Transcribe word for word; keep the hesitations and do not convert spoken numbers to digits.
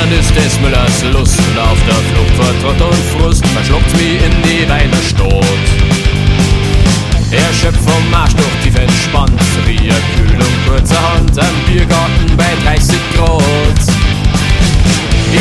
dann ist des Müllers Lust und auf der Flucht vor Trott und Frust verschluckt's wie in die Beine Stot. Er schöpft vom Marsch durch tief entspannt, wie eine Kühlung kurzer Hand am